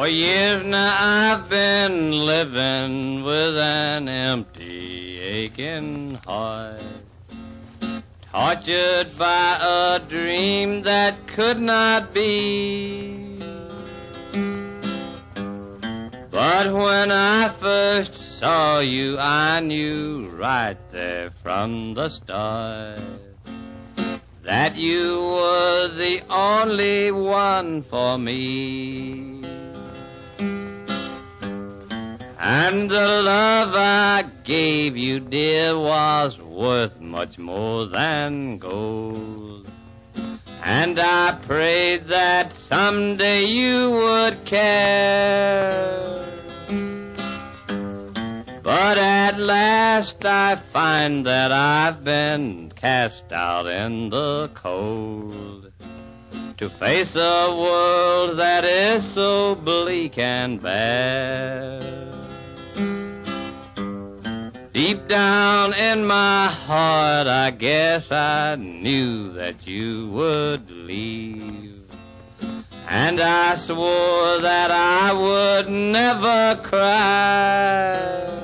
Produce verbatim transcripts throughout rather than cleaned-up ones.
For years now I've been living with an empty, aching heart, tortured by a dream that could not be. But when I first saw you, I knew right there from the start that you were the only one for me. And the love I gave you, dear, was worth much more than gold. And I prayed that someday you would care. But at last I find that I've been cast out in the cold to face a world that is so bleak and bare. Deep down in my heart, I guess I knew that you would leave. And I swore that I would never cry.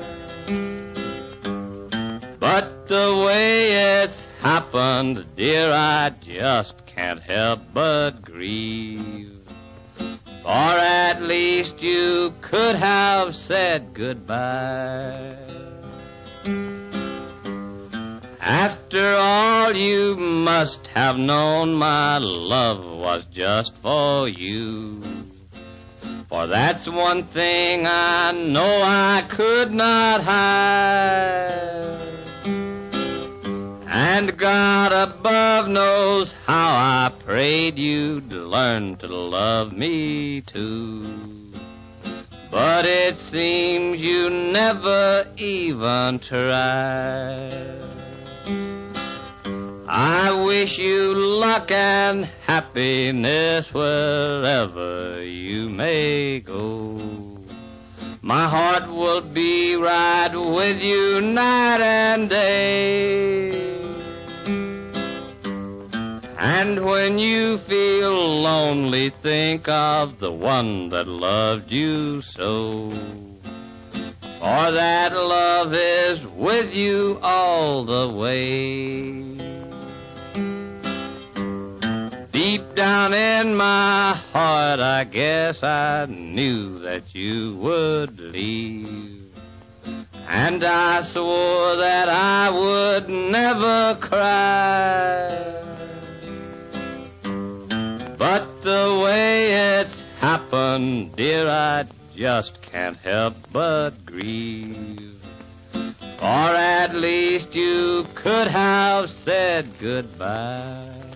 But the way it's happened, dear, I just can't help but grieve. For at least you could have said goodbye. After all, you must have known my love was just for you. For that's one thing I know I could not hide. And God above knows how I prayed you'd learn to love me too. But it seems you never even tried. I wish you luck and happiness wherever you may go. My heart will be right with you night and day. And when you feel lonely, think of the one that loved you so. For that love is with you all the way. Deep down in my heart, I guess I knew that you would leave. And I swore that I would never cry. But the way it's happened, dear, I just can't help but grieve. For at least you could have said goodbye.